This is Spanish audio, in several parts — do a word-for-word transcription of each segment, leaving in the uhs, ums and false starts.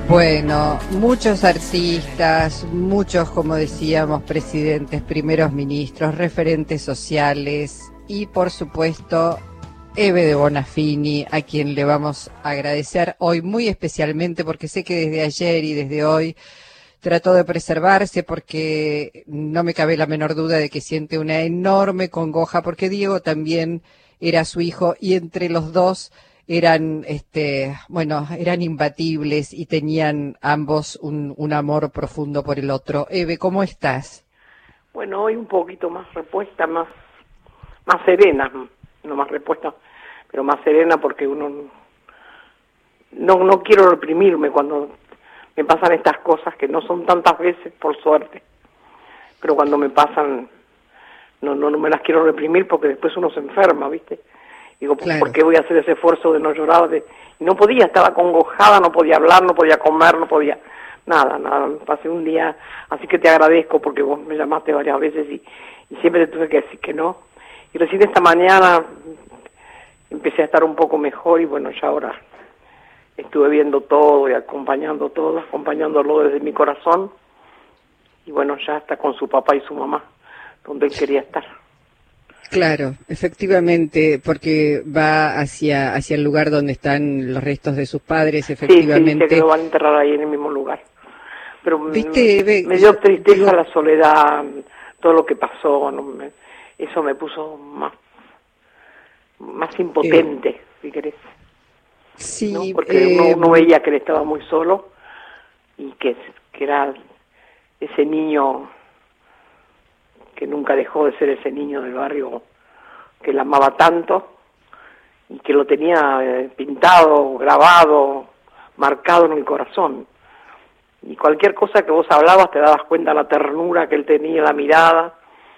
Bueno, muchos artistas, muchos, como decíamos, presidentes, primeros ministros, referentes sociales y, por supuesto, Eve de Bonafini, a quien le vamos a agradecer hoy muy especialmente porque sé que desde ayer y desde hoy trató de preservarse porque no me cabe la menor duda de que siente una enorme congoja porque Diego también era su hijo y entre los dos eran, este, bueno, eran imbatibles y tenían ambos un, un amor profundo por el otro. Eve, ¿cómo estás? Bueno, hoy un poquito más repuesta, más, más serena, no más repuesta, pero más serena porque uno no, no quiero reprimirme cuando me pasan estas cosas que no son tantas veces por suerte, pero cuando me pasan no, no, no me las quiero reprimir porque después uno se enferma, ¿viste? Digo, claro. ¿Por qué voy a hacer ese esfuerzo de no llorar? De... Y no podía, estaba congojada, no podía hablar, no podía comer, no podía... Nada, nada, pasé un día... Así que te agradezco porque vos me llamaste varias veces y, y siempre te tuve que decir que no. Y recién esta mañana empecé a estar un poco mejor y bueno, ya ahora estuve viendo todo y acompañando todo, acompañándolo desde mi corazón. Y bueno, ya está con su papá y su mamá, donde él quería estar. Claro, efectivamente, porque va hacia hacia el lugar donde están los restos de sus padres, efectivamente. Sí, sí, que lo van a enterrar ahí en el mismo lugar. Pero ¿Viste, me, me dio tristeza digo... la soledad, todo lo que pasó, ¿no? me, eso me puso más más impotente, eh, si querés. Sí, ¿no? Porque eh, uno, uno veía que él estaba muy solo y que, que era ese niño que nunca dejó de ser ese niño del barrio que la amaba tanto y que lo tenía eh, pintado, grabado, marcado en el corazón. Y cualquier cosa que vos hablabas te dabas cuenta de la ternura que él tenía, la mirada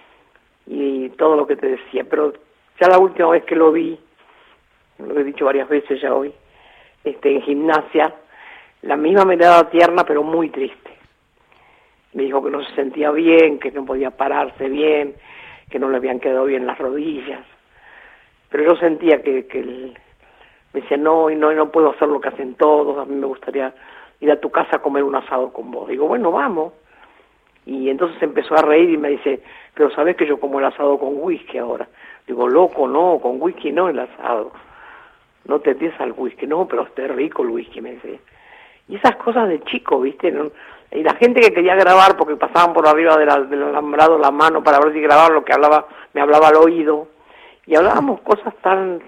y todo lo que te decía. Pero ya la última vez que lo vi, lo he dicho varias veces ya hoy, este, en gimnasia, la misma mirada tierna pero muy triste. Me dijo que no se sentía bien, que no podía pararse bien, que no le habían quedado bien las rodillas. Pero yo sentía que, que él me decía, no, y no, y no puedo hacer lo que hacen todos, a mí me gustaría ir a tu casa a comer un asado con vos. Digo, bueno, vamos. Y entonces empezó a reír y me dice, pero sabés que yo como el asado con whisky ahora. Digo, loco, no, con whisky no el asado. No te des al whisky, no, pero está rico el whisky, me dice. Y esas cosas de chico, ¿viste? ¿No? Y la gente que quería grabar, porque pasaban por arriba de la, del alambrado la mano para ver si grababan lo que hablaba, me hablaba al oído. Y hablábamos cosas tan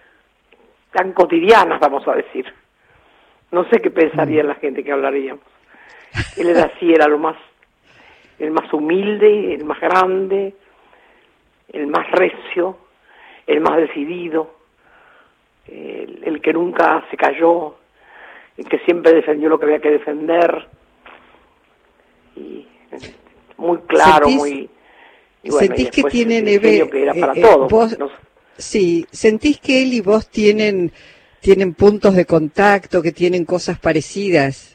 tan cotidianas, vamos a decir. No sé qué pensaría la gente que hablaríamos. Él era así, era lo más, el más humilde, el más grande, el más recio, el más decidido, el, el que nunca se cayó, el que siempre defendió lo que había que defender. Y muy claro, ¿Sentís, muy... Y bueno, ¿Sentís y que tienen, Eve, que era para eh, todos, vos, ¿no? Sí, ¿sentís que él y vos tienen, tienen puntos de contacto, que tienen cosas parecidas?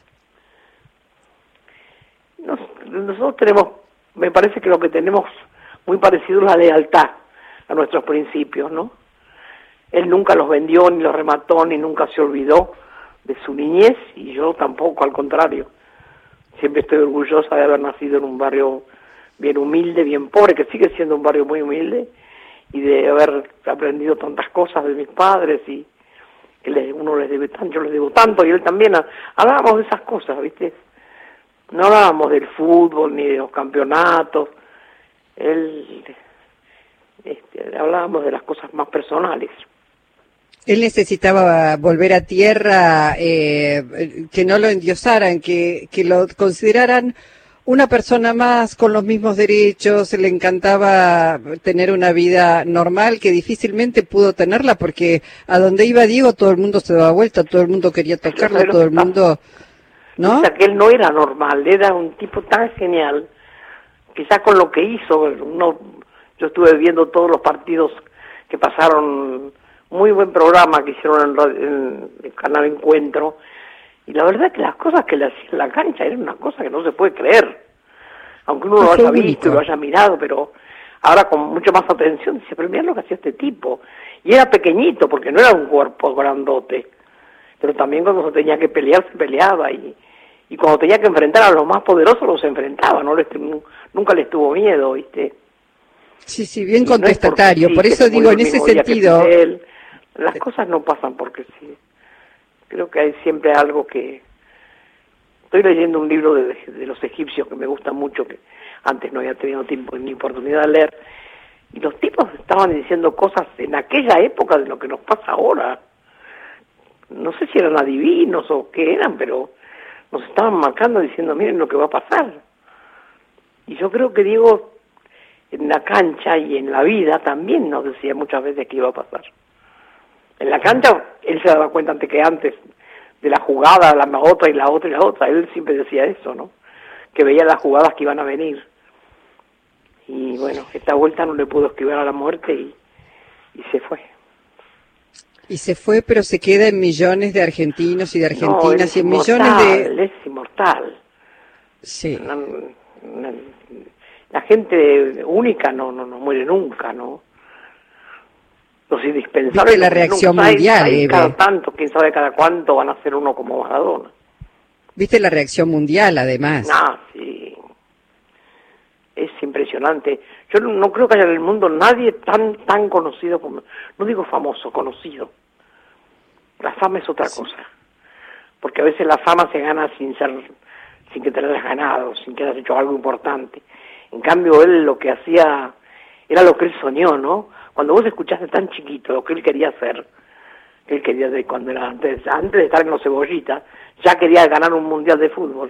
Nos, nosotros tenemos, me parece que lo que tenemos muy parecido es la lealtad a nuestros principios, ¿no? Él nunca los vendió, ni los remató, ni nunca se olvidó de su niñez, y yo tampoco, al contrario. Siempre estoy orgullosa de haber nacido en un barrio bien humilde, bien pobre, que sigue siendo un barrio muy humilde, y de haber aprendido tantas cosas de mis padres, y que les, uno les debe tanto, yo les debo tanto, y él también. Hablábamos de esas cosas, ¿viste? No hablábamos del fútbol, ni de los campeonatos, él, este, hablábamos de las cosas más personales. Él necesitaba volver a tierra, eh, que no lo endiosaran, que, que lo consideraran una persona más con los mismos derechos. Le encantaba tener una vida normal que difícilmente pudo tenerla porque a donde iba Diego todo el mundo se daba vuelta, todo el mundo quería tocarlo, todo el mundo, ¿no? O sea, que él no era normal, era un tipo tan genial, quizás con lo que hizo, uno, yo estuve viendo todos los partidos que pasaron. Muy buen programa que hicieron en, en el canal Encuentro, y la verdad es que las cosas que le hacían en la cancha eran una cosa que no se puede creer, aunque uno lo haya visto y lo haya mirado, pero ahora con mucho más atención dice, pero mirá lo que hacía este tipo, y era pequeñito porque no era un cuerpo grandote, pero también cuando se tenía que pelear se peleaba, y, y cuando tenía que enfrentar a los más poderosos los enfrentaba, no les, nunca les tuvo miedo, ¿viste? Sí, sí, bien contestatario, no por, sí, por eso digo, en ese sentido... Fidel, las cosas no pasan porque sí. Creo que hay siempre algo que... Estoy leyendo un libro de, de los egipcios que me gusta mucho, que antes no había tenido tiempo ni oportunidad de leer, y los tipos estaban diciendo cosas en aquella época de lo que nos pasa ahora. No sé si eran adivinos o qué eran, pero nos estaban marcando diciendo, miren lo que va a pasar. Y yo creo que Diego, en la cancha y en la vida, también nos decía muchas veces que iba a pasar. En la cancha, él se daba cuenta antes que antes de la jugada, la otra y la otra y la otra. Él siempre decía eso, ¿no? Que veía las jugadas que iban a venir. Y bueno, esta vuelta no le pudo esquivar a la muerte y, y se fue. Y se fue, pero se queda en millones de argentinos y de argentinas no, y en millones de... Él es inmortal. Sí. La, la, la gente única no, no, no muere nunca, ¿no? Los indispensables... ¿Viste la reacción nunca, mundial, hay, hay Eve? Cada tanto, quién sabe cada cuánto van a ser uno como Maradona. ¿Viste la reacción mundial, además? Ah, sí. Es impresionante. Yo no, no creo que haya en el mundo nadie tan tan conocido como... No digo famoso, conocido. La fama es otra sí. cosa. Porque a veces la fama se gana sin ser... sin que te la hayas ganado, sin que hayas hecho algo importante. En cambio, él lo que hacía... era lo que él soñó, ¿no? Cuando vos escuchaste tan chiquito lo que él quería hacer... Él quería, de, cuando era antes, antes de estar en los Cebollitas, ya quería ganar un mundial de fútbol.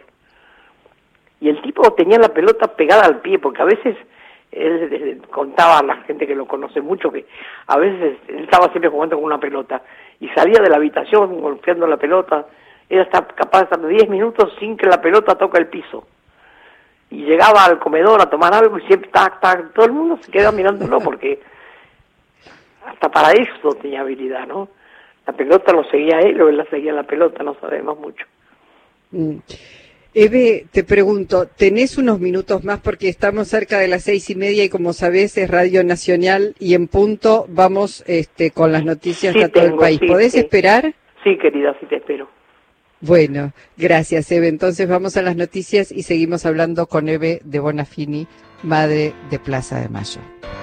Y el tipo tenía la pelota pegada al pie, porque a veces, él, él contaba a la gente que lo conoce mucho, que a veces él estaba siempre jugando con una pelota, y salía de la habitación golpeando la pelota, era estar capaz de estar diez minutos sin que la pelota toque el piso. Y llegaba al comedor a tomar algo, y siempre, tac, tac, todo el mundo se quedaba mirándolo, porque hasta para eso tenía habilidad, ¿no? La pelota lo seguía él o él la seguía la pelota, no sabemos mucho. Mm. Eve, te pregunto, ¿tenés unos minutos más? Porque estamos cerca de las seis y media y como sabés es Radio Nacional y en punto vamos este, con las noticias sí, de todo tengo, el país. Sí, ¿Podés sí. esperar? Sí, querida, sí te espero. Bueno, gracias, Eve. Entonces vamos a las noticias y seguimos hablando con Eve de Bonafini, madre de Plaza de Mayo.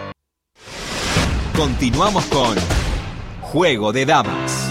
Continuamos con Juego de Damas.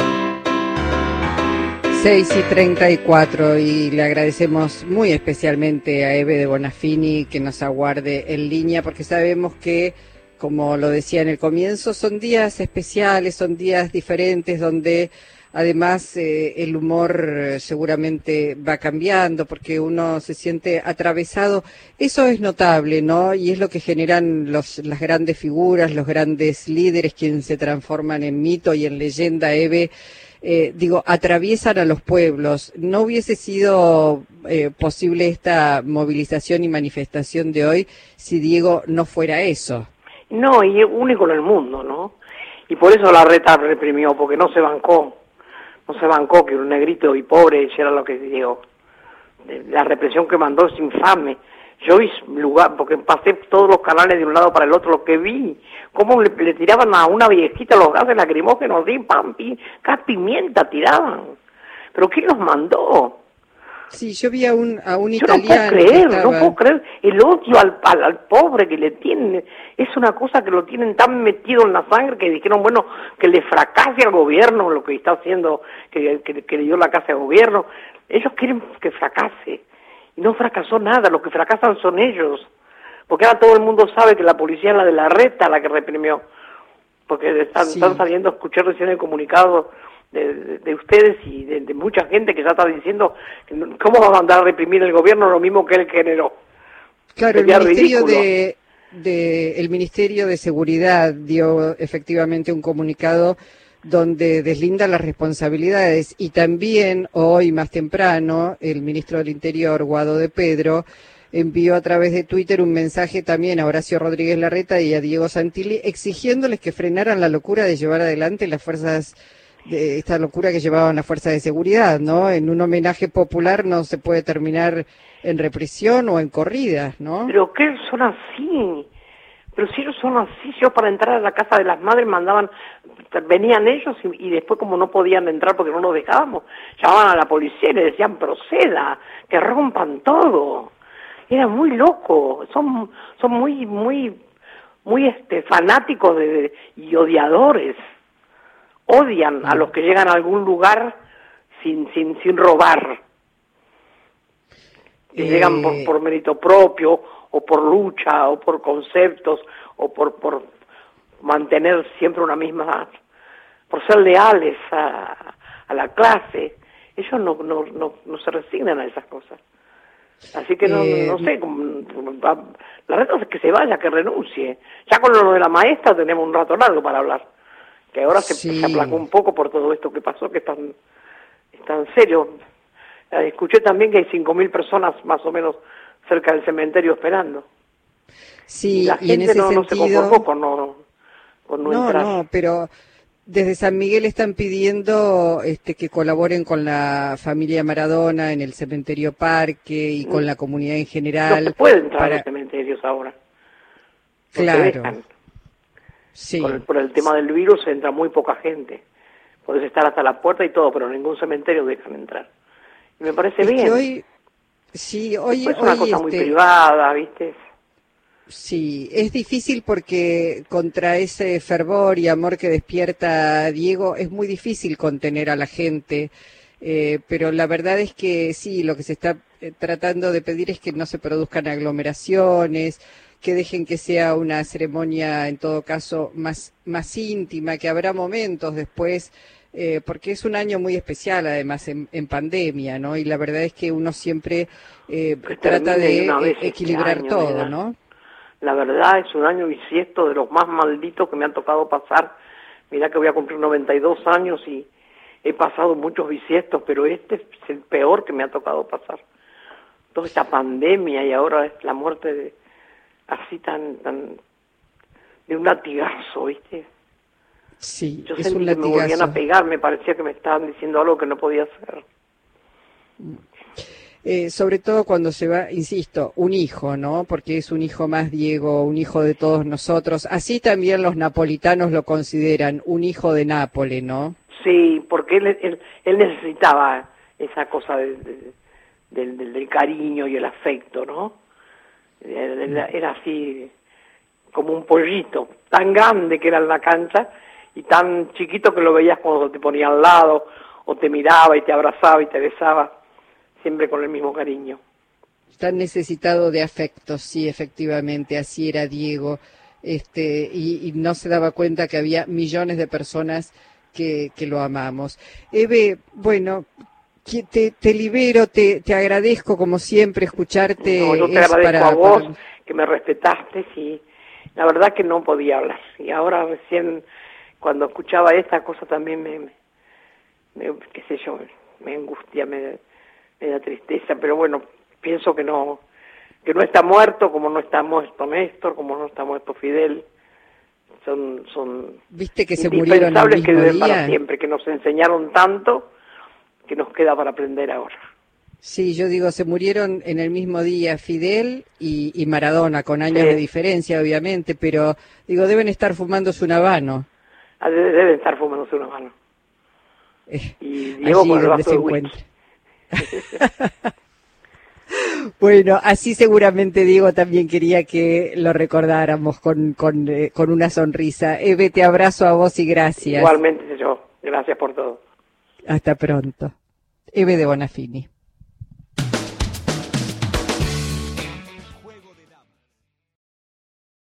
seis y treinta y cuatro y le agradecemos muy especialmente a Eve de Bonafini que nos aguarde en línea porque sabemos que, como lo decía en el comienzo, son días especiales, son días diferentes donde además eh, el humor eh, seguramente va cambiando porque uno se siente atravesado. Eso es notable, ¿no? Y es lo que generan los, las grandes figuras, los grandes líderes, quienes se transforman en mito y en leyenda, Eve. Eh, digo, atraviesan a los pueblos. ¿No hubiese sido eh, posible esta movilización y manifestación de hoy si Diego no fuera eso? No, y es único en el mundo, ¿no? Y por eso la reta reprimió, porque no se bancó, no se bancó que un negrito y pobre hiciera lo que Diego. La represión que mandó es infame. Yo vi lugar, porque pasé todos los canales de un lado para el otro, lo que vi, cómo le, le tiraban a una viejita los gases lacrimógenos, sí, pam, pi, cada pimienta tiraban. ¿Pero quién los mandó? Sí, yo vi a un, a un yo italiano. No puedo creer, estaba... no puedo creer. El odio al, al, al pobre que le tienen, es una cosa que lo tienen tan metido en la sangre que dijeron, bueno, que le fracase al gobierno lo que está haciendo, que, que, que le dio la casa al gobierno. Ellos quieren que fracase. Y no fracasó nada, los que fracasan son ellos. Porque ahora todo el mundo sabe que la policía es la de la reta la que reprimió. Porque están, sí. están saliendo, escuché recién el comunicado de, de, de ustedes y de, de mucha gente que ya está diciendo cómo va a mandar a reprimir el gobierno lo mismo que él generó. Claro, el Ministerio de, de, el Ministerio de Seguridad dio efectivamente un comunicado donde deslinda las responsabilidades y también hoy más temprano el ministro del Interior, Guado de Pedro, envió a través de Twitter un mensaje también a Horacio Rodríguez Larreta y a Diego Santilli exigiéndoles que frenaran la locura de llevar adelante las fuerzas, de esta locura que llevaban las fuerzas de seguridad, ¿no? En un homenaje popular no se puede terminar en represión o en corridas, ¿no? Pero que son así. Pero si ellos son así, yo para entrar a la casa de las madres mandaban, venían ellos y, y después como no podían entrar porque no los dejábamos, llamaban a la policía y le decían proceda, que rompan todo. Era muy loco, son son muy muy muy este fanáticos de, de, y odiadores. Odian a los que llegan a algún lugar sin sin sin robar. Que eh... llegan por, por mérito propio, o por lucha, o por conceptos, o por, por mantener siempre una misma, por ser leales a, a la clase. Ellos no, no, no, no se resignan a esas cosas. Así que no, eh... no sé, la verdad es que se vaya, que renuncie. Ya con lo de la maestra tenemos un rato largo para hablar, que ahora se, sí. se aplacó un poco por todo esto que pasó, que es tan, es tan serio. Escuché también que hay cinco mil personas más o menos cerca del cementerio esperando. Sí, y la y gente en ese no, sentido... no se conformó con no, con no, no entrar. No, pero desde San Miguel están pidiendo este, que colaboren con la familia Maradona en el cementerio Parque y con la comunidad en general. No se puede entrar para... a los cementerios ahora. No claro. Sí. Por el, por el tema del virus entra muy poca gente. Podés estar hasta la puerta y todo, pero ningún cementerio dejan entrar. Y me parece es bien. Que hoy... Sí, hoy... Es una hoy, cosa este... muy privada, ¿viste? Sí, es difícil porque contra ese fervor y amor que despierta Diego es muy difícil contener a la gente, eh, pero la verdad es que sí, lo que se está eh, tratando de pedir es que no se produzcan aglomeraciones, que dejen que sea una ceremonia en todo caso más, más íntima, que habrá momentos después, eh, porque es un año muy especial además en, en pandemia, ¿no? Y la verdad es que uno siempre eh, trata de eh, equilibrar este año, todo, ¿no? La verdad es un año bisiesto de los más malditos que me han tocado pasar. Mirá que voy a cumplir noventa y dos años y he pasado muchos bisiestos, pero este es el peor que me ha tocado pasar. Toda esta pandemia y ahora es la muerte de así tan, tan de un latigazo, ¿viste? Sí, yo es sentí un que latigazo. Me volvían a pegar, me parecía que me estaban diciendo algo que no podía hacer. Eh, sobre todo cuando se va, insisto, un hijo, ¿no? Porque es un hijo más, Diego, un hijo de todos nosotros. Así también los napolitanos lo consideran, un hijo de Nápoles, ¿no? Sí, porque él, él, él necesitaba esa cosa de, de, del, del, del cariño y el afecto, ¿no? Era, era así como un pollito, tan grande que era en la cancha y tan chiquito que lo veías cuando te ponía al lado o te miraba y te abrazaba y te besaba. Siempre con el mismo cariño. Tan necesitado de afecto, sí, efectivamente, así era Diego, este, y, y no se daba cuenta que había millones de personas que, que lo amamos. Eve, bueno, te, te libero, te, te agradezco como siempre escucharte. No, yo te es agradezco para, a vos, para... que me respetaste, y la verdad que no podía hablar. Y ahora recién, cuando escuchaba esta cosa también me, me, me qué sé yo, me angustia, me... me da tristeza, pero bueno, pienso que no que no está muerto, como no está muerto Néstor, como no está muerto Fidel. Son son ¿Viste que se murieron el mismo que viven día? Para siempre, que nos enseñaron tanto que nos queda para aprender ahora. Sí, yo digo, se murieron en el mismo día Fidel y, y Maradona, con años sí. de diferencia, obviamente, pero digo, deben estar fumándose un habano. Ah, deben estar fumándose un habano. Eh, y Diego con el vaso de whisky. Bueno, así seguramente Diego también quería que lo recordáramos con, con, eh, con una sonrisa. Eve, te abrazo a vos y gracias. Igualmente yo, gracias por todo. Hasta pronto. Eve de Bonafini.